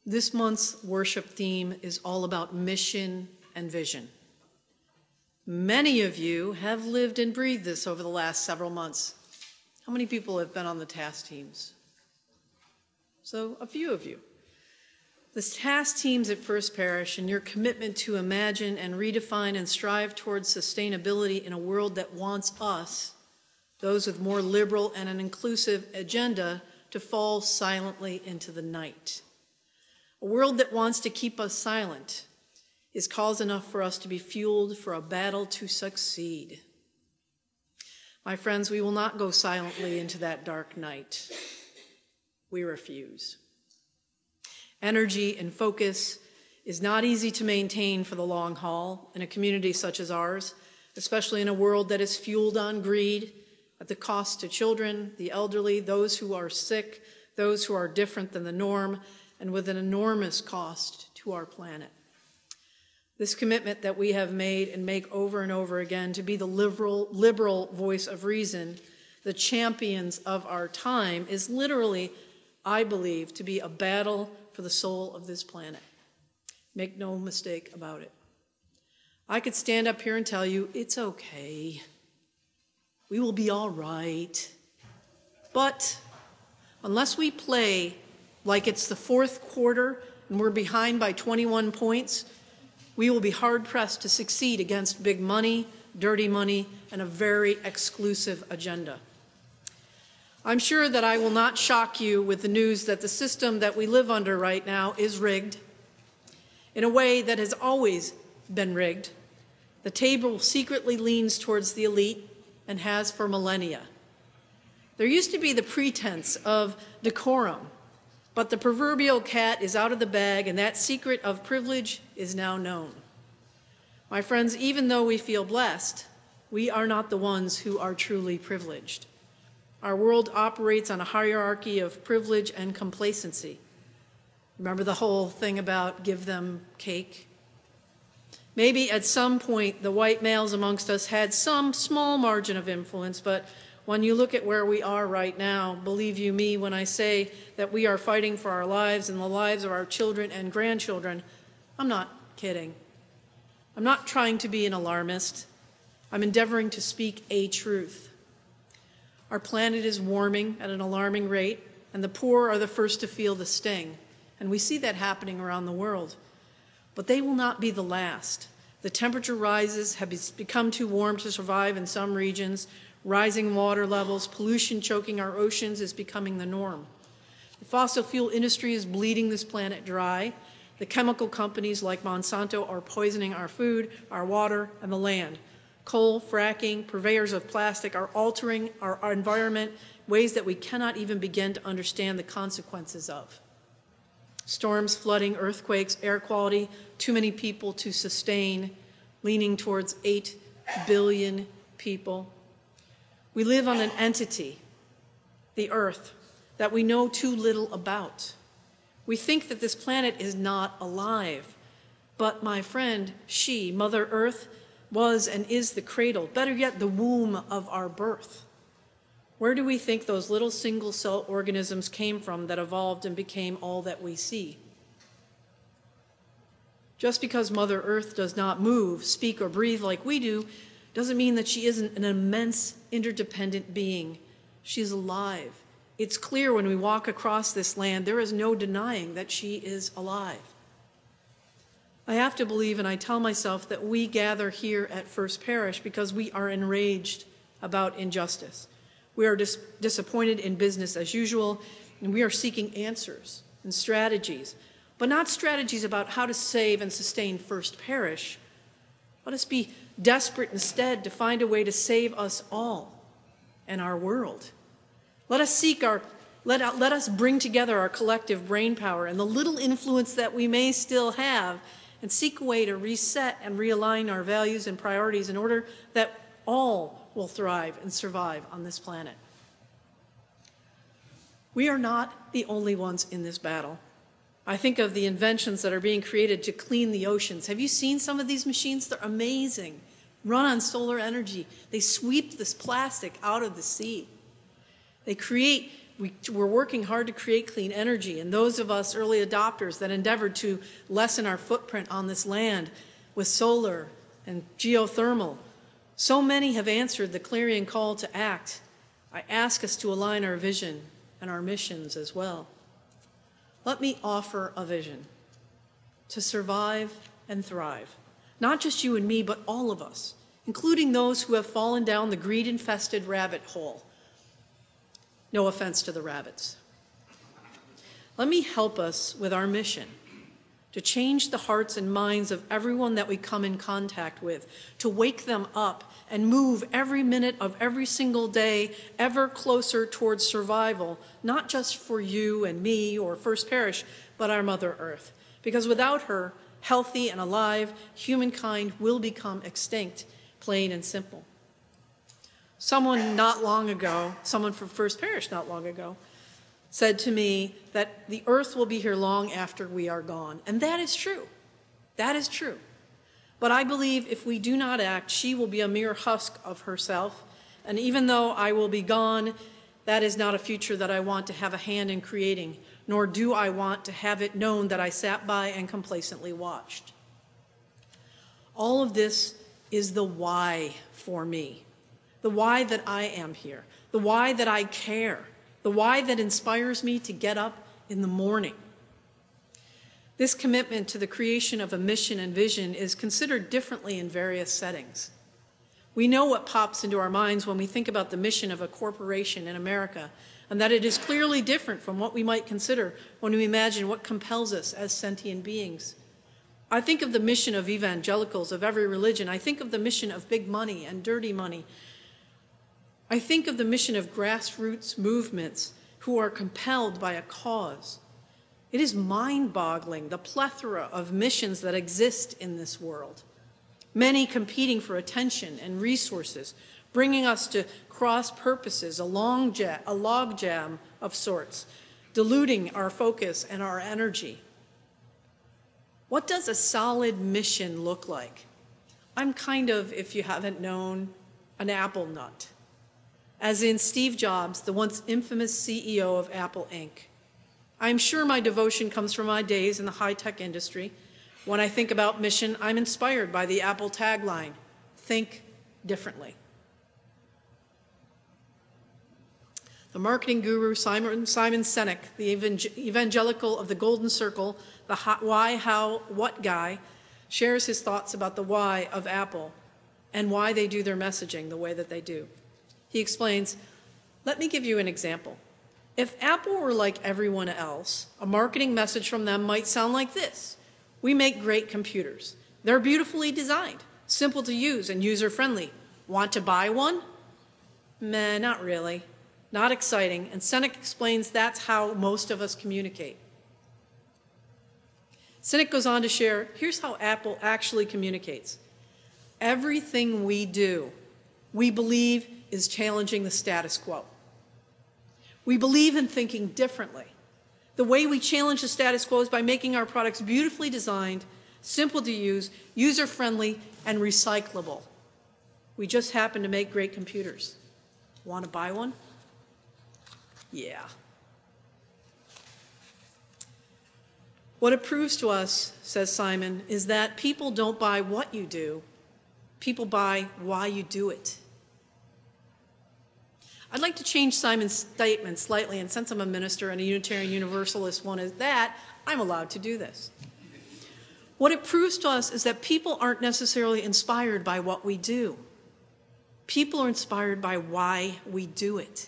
This month's worship theme is all about mission and vision. Many of you have lived and breathed this over the last several months. How many people have been on the task teams? So a few of you. The task teams at First Parish and your commitment to imagine and redefine and strive towards sustainability in a world that wants us, those with more liberal and an inclusive agenda, to fall silently into the night. A world that wants to keep us silent is cause enough for us to be fueled for a battle to succeed. My friends, we will not go silently into that dark night. We refuse. Energy and focus is not easy to maintain for the long haul in a community such as ours, especially in a world that is fueled on greed at the cost to children, the elderly, those who are sick, those who are different than the norm, and with an enormous cost to our planet. This commitment that we have made and make over and over again to be the liberal voice of reason, the champions of our time, is literally, I believe, to be a battle for the soul of this planet. Make no mistake about it. I could stand up here and tell you, it's okay. We will be all right. But unless we play like it's the fourth quarter and we're behind by 21 points, we will be hard-pressed to succeed against big money, dirty money, and a very exclusive agenda. I'm sure that I will not shock you with the news that the system that we live under right now is rigged in a way that has always been rigged. The table secretly leans towards the elite and has for millennia. There used to be the pretense of decorum, but the proverbial cat is out of the bag, and that secret of privilege is now known. My friends, even though we feel blessed, we are not the ones who are truly privileged. Our world operates on a hierarchy of privilege and complacency. Remember the whole thing about give them cake? Maybe at some point the white males amongst us had some small margin of influence, but when you look at where we are right now, believe you me when I say that we are fighting for our lives and the lives of our children and grandchildren, I'm not kidding. I'm not trying to be an alarmist. I'm endeavoring to speak a truth. Our planet is warming at an alarming rate, and the poor are the first to feel the sting. And we see that happening around the world. But they will not be the last. The temperature rises have become too warm to survive in some regions. Rising water levels, pollution choking our oceans is becoming the norm. The fossil fuel industry is bleeding this planet dry. The chemical companies like Monsanto are poisoning our food, our water, and the land. Coal, fracking, purveyors of plastic are altering our environment in ways that we cannot even begin to understand the consequences of. Storms, flooding, earthquakes, air quality, too many people to sustain, leaning towards 8 billion people. We live on an entity, the Earth, that we know too little about. We think that this planet is not alive. But my friend, she, Mother Earth, was and is the cradle, better yet, the womb of our birth. Where do we think those little single-cell organisms came from that evolved and became all that we see? Just because Mother Earth does not move, speak, or breathe like we do, doesn't mean that she isn't an immense, interdependent being. She's alive. It's clear when we walk across this land, there is no denying that she is alive. I have to believe, and I tell myself, that we gather here at First Parish because we are enraged about injustice. We are disappointed in business as usual, and we are seeking answers and strategies, but not strategies about how to save and sustain First Parish. Let us be desperate instead to find a way to save us all and our world. Let us bring together our collective brain power and the little influence that we may still have and seek a way to reset and realign our values and priorities in order that all will thrive and survive on this planet. We are not the only ones in this battle. I think of the inventions that are being created to clean the oceans. Have you seen some of these machines? They're amazing. Run on solar energy. They sweep this plastic out of the sea. They create We're working hard to create clean energy, and those of us early adopters that endeavored to lessen our footprint on this land with solar and geothermal, so many have answered the clarion call to act. I ask us to align our vision and our missions as well. Let me offer a vision to survive and thrive. Not just you and me, but all of us, including those who have fallen down the greed-infested rabbit hole. No offense to the rabbits. Let me help us with our mission to change the hearts and minds of everyone that we come in contact with, to wake them up and move every minute of every single day ever closer towards survival, not just for you and me or First Parish, but our Mother Earth. Because without her, healthy and alive, humankind will become extinct, plain and simple. Someone from First Parish not long ago, said to me that the earth will be here long after we are gone. And that is true. That is true. But I believe if we do not act, she will be a mere husk of herself. And even though I will be gone, that is not a future that I want to have a hand in creating, nor do I want to have it known that I sat by and complacently watched. All of this is the why for me, the why that I am here, the why that I care, the why that inspires me to get up in the morning. This commitment to the creation of a mission and vision is considered differently in various settings. We know what pops into our minds when we think about the mission of a corporation in America, and that it is clearly different from what we might consider when we imagine what compels us as sentient beings. I think of the mission of evangelicals of every religion. I think of the mission of big money and dirty money. I think of the mission of grassroots movements who are compelled by a cause. It is mind-boggling, the plethora of missions that exist in this world, many competing for attention and resources, bringing us to cross purposes, a logjam of sorts, diluting our focus and our energy. What does a solid mission look like? I'm kind of, if you haven't known, an Apple nut. As in Steve Jobs, the once infamous CEO of Apple Inc. I'm sure my devotion comes from my days in the high-tech industry. When I think about mission, I'm inspired by the Apple tagline, "Think differently." The marketing guru Simon Sinek, the evangelical of the Golden Circle, the why, how, what guy, shares his thoughts about the why of Apple and why they do their messaging the way that they do. He explains, let me give you an example. If Apple were like everyone else, a marketing message from them might sound like this. We make great computers. They're beautifully designed, simple to use, and user-friendly. Want to buy one? Meh, not really. Not exciting. And Sinek explains that's how most of us communicate. Sinek goes on to share, here's how Apple actually communicates. Everything we do, we believe is challenging the status quo. We believe in thinking differently. The way we challenge the status quo is by making our products beautifully designed, simple to use, user-friendly, and recyclable. We just happen to make great computers. Want to buy one? Yeah. What it proves to us, says Simon, is that people don't buy what you do, people buy why you do it. I'd like to change Simon's statement slightly, and since I'm a minister and a Unitarian Universalist one is that, I'm allowed to do this. What it proves to us is that people aren't necessarily inspired by what we do. People are inspired by why we do it.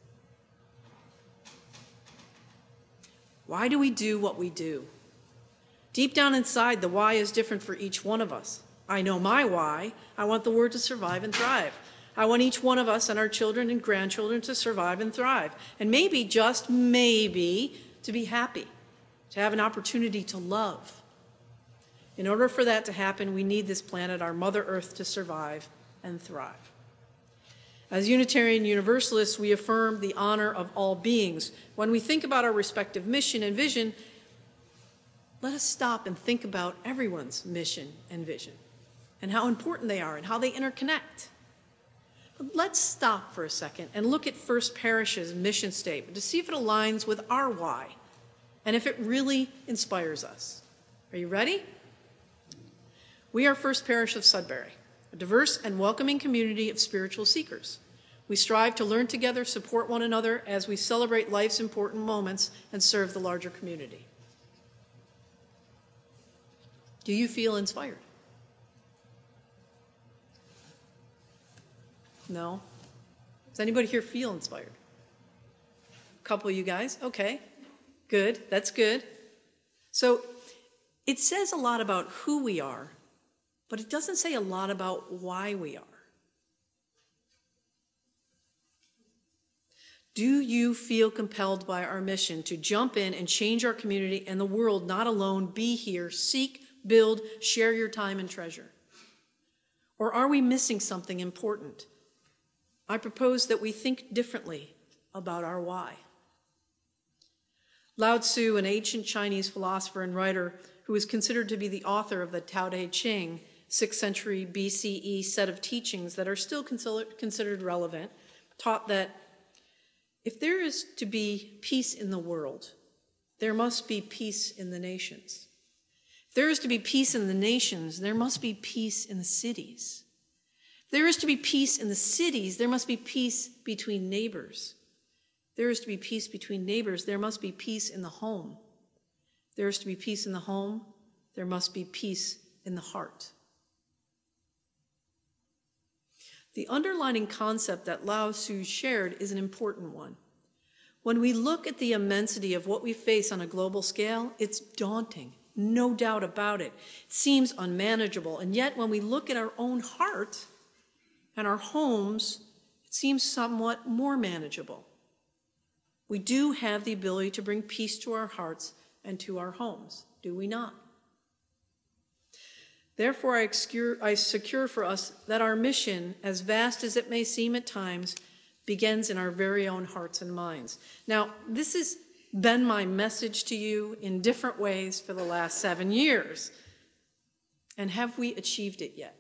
Why do we do what we do? Deep down inside, the why is different for each one of us. I know my why. I want the world to survive and thrive. I want each one of us and our children and grandchildren to survive and thrive. And maybe, just maybe, to be happy, to have an opportunity to love. In order for that to happen, we need this planet, our Mother Earth, to survive and thrive. As Unitarian Universalists, we affirm the honor of all beings. When we think about our respective mission and vision, let us stop and think about everyone's mission and vision and how important they are and how they interconnect. Let's stop for a second and look at First Parish's mission statement to see if it aligns with our why and if it really inspires us. Are you ready? We are First Parish of Sudbury, a diverse and welcoming community of spiritual seekers. We strive to learn together, support one another as we celebrate life's important moments and serve the larger community. Do you feel inspired? No? Does anybody here feel inspired? A couple of you guys? Okay. Good. That's good. So it says a lot about who we are, but it doesn't say a lot about why we are. Do you feel compelled by our mission to jump in and change our community and the world, not alone, be here, seek, build, share your time and treasure? Or are we missing something important? I propose that we think differently about our why. Lao Tzu, an ancient Chinese philosopher and writer who is considered to be the author of the Tao Te Ching, 6th century BCE set of teachings that are still considered relevant, taught that if there is to be peace in the world, there must be peace in the nations. If there is to be peace in the nations, there must be peace in the cities. If there is to be peace in the cities, there must be peace between neighbors. If there is to be peace between neighbors, there must be peace in the home. If there is to be peace in the home, there must be peace in the heart. The underlying concept that Lao Tzu shared is an important one. When we look at the immensity of what we face on a global scale, it's daunting, no doubt about it. It seems unmanageable, and yet when we look at our own heart and our homes, it seems somewhat more manageable. We do have the ability to bring peace to our hearts and to our homes, do we not? Therefore, I secure for us that our mission, as vast as it may seem at times, begins in our very own hearts and minds. Now, this has been my message to you in different ways for the last 7 years. And have we achieved it yet?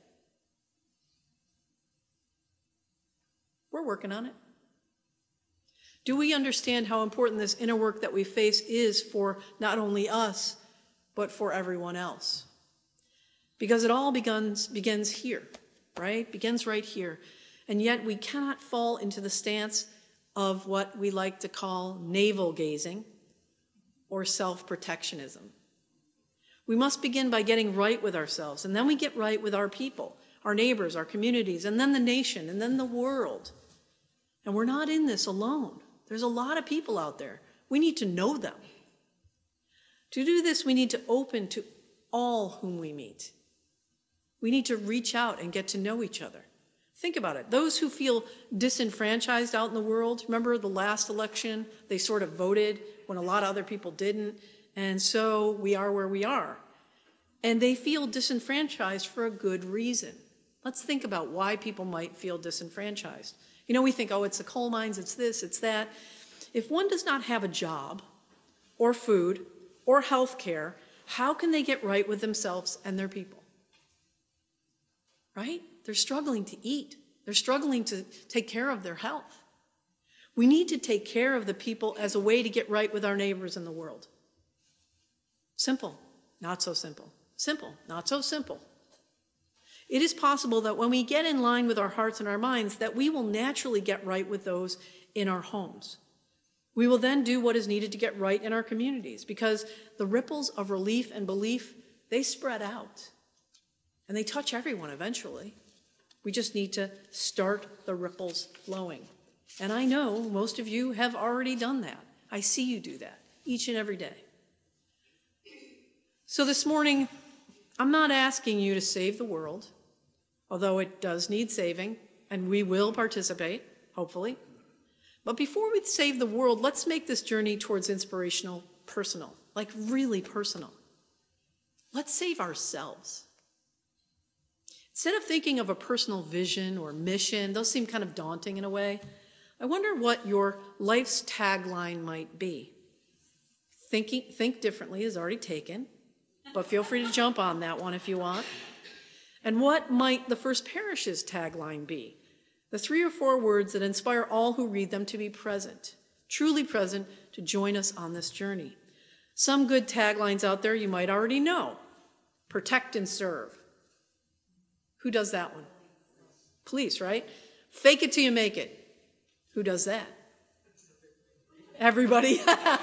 We're working on it. Do we understand how important this inner work that we face is for not only us, but for everyone else? Because it all begins here, right? Begins right here. And yet we cannot fall into the stance of what we like to call navel gazing or self-protectionism. We must begin by getting right with ourselves, and then we get right with our people, our neighbors, our communities, and then the nation, and then the world. And we're not in this alone. There's a lot of people out there. We need to know them. To do this, we need to open to all whom we meet. We need to reach out and get to know each other. Think about it. Those who feel disenfranchised out in the world, remember the last election? They sort of voted when a lot of other people didn't. And so we are where we are. And they feel disenfranchised for a good reason. Let's think about why people might feel disenfranchised. You know, we think, oh, it's the coal mines, it's this, it's that. If one does not have a job or food or health care, how can they get right with themselves and their people? Right? They're struggling to eat. They're struggling to take care of their health. We need to take care of the people as a way to get right with our neighbors in the world. Simple, not so simple. Simple, not so simple. It is possible that when we get in line with our hearts and our minds, that we will naturally get right with those in our homes. We will then do what is needed to get right in our communities, because the ripples of relief and belief, they spread out. And they touch everyone eventually. We just need to start the ripples flowing. And I know most of you have already done that. I see you do that each and every day. So this morning, I'm not asking you to save the world, although it does need saving, and we will participate, hopefully. But before we save the world, let's make this journey towards inspirational, personal, like really personal. Let's save ourselves. Instead of thinking of a personal vision or mission, those seem kind of daunting in a way, I wonder what your life's tagline might be. Think differently is already taken, but feel free to jump on that one if you want. And what might the First Parish's tagline be? The 3 or 4 words that inspire all who read them to be present, truly present, to join us on this journey. Some good taglines out there you might already know. Protect and serve. Who does that one? Police, right? Fake it till you make it. Who does that? Everybody.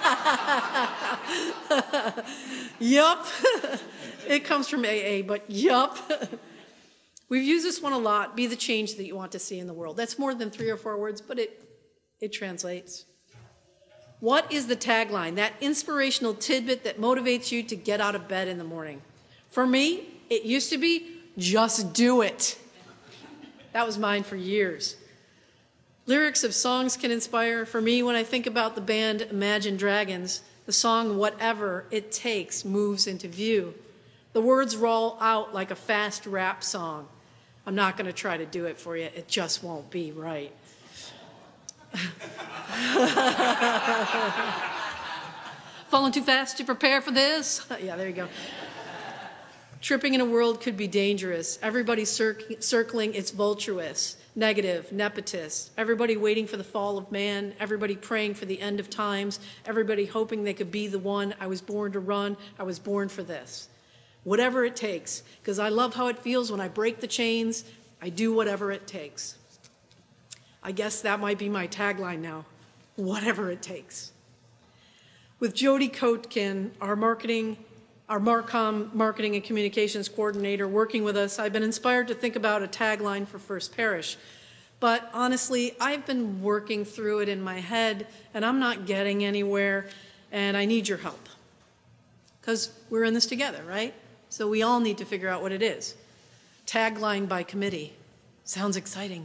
Yup. It comes from AA, but yup. We've used this one a lot. Be the change that you want to see in the world. That's more than 3 or 4 words, but it translates. What is the tagline? That inspirational tidbit that motivates you to get out of bed in the morning. For me, it used to be, just do it. That was mine for years. Lyrics of songs can inspire. For me, when I think about the band Imagine Dragons, the song Whatever It Takes moves into view. The words roll out like a fast rap song. I'm not going to try to do it for you. It just won't be right. Falling too fast to prepare for this? Yeah, there you go. Tripping in a world could be dangerous. Everybody circling its vultuous, negative, nepotist. Everybody waiting for the fall of man. Everybody praying for the end of times. Everybody hoping they could be the one. I was born to run. I was born for this. Whatever it takes, because I love how it feels when I break the chains. I do whatever it takes. I guess that might be my tagline now. Whatever it takes. With Jody Kotkin, our Marcom Marketing and Communications Coordinator, working with us, I've been inspired to think about a tagline for First Parish. But honestly, I've been working through it in my head, and I'm not getting anywhere, and I need your help. Because we're in this together, right? So we all need to figure out what it is. Tagline by committee. Sounds exciting.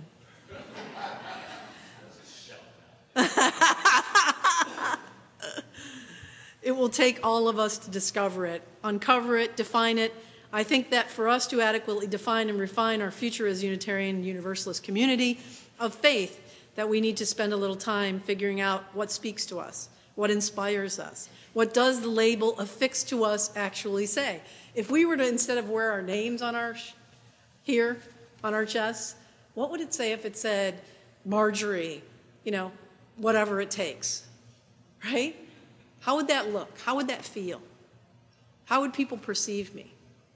It will take all of us to discover it, uncover it, define it. I think that for us to adequately define and refine our future as Unitarian Universalist community of faith, that we need to spend a little time figuring out what speaks to us, what inspires us, what does the label affixed to us actually say. If we were to, instead of wear our names on our here on our chests, what would it say if it said Marjorie, whatever it takes, right? How would that look? How would that feel? How would people perceive me?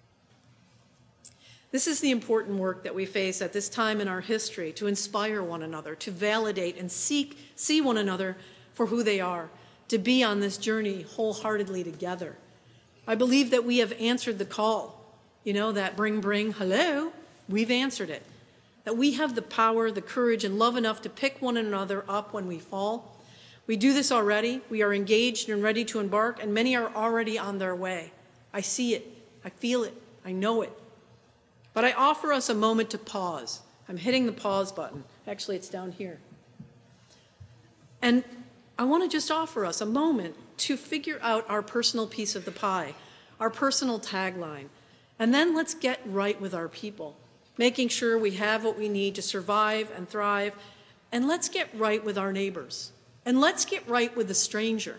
This is the important work that we face at this time in our history, to inspire one another, to validate and see one another for who they are, to be on this journey wholeheartedly together. I believe that we have answered the call, that bring, hello, we've answered it. That we have the power, the courage, and love enough to pick one another up when we fall. We do this already. We are engaged and ready to embark, and many are already on their way. I see it. I feel it. I know it. But I offer us a moment to pause. I'm hitting the pause button. Actually, it's down here. And I want to just offer us a moment to figure out our personal piece of the pie, our personal tagline. And then let's get right with our people, making sure we have what we need to survive and thrive. And let's get right with our neighbors. And let's get right with the stranger.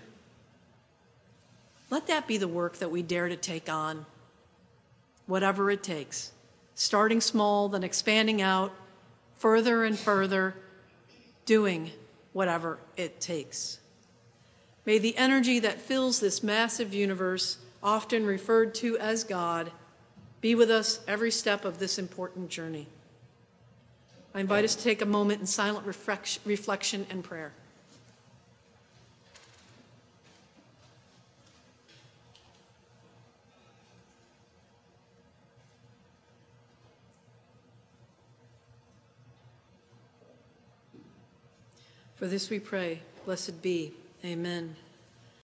Let that be the work that we dare to take on, whatever it takes. Starting small, then expanding out, further and further, doing whatever it takes. May the energy that fills this massive universe, often referred to as God, be with us every step of this important journey. I invite us to take a moment in silent reflection and prayer. For this we pray, blessed be. Amen.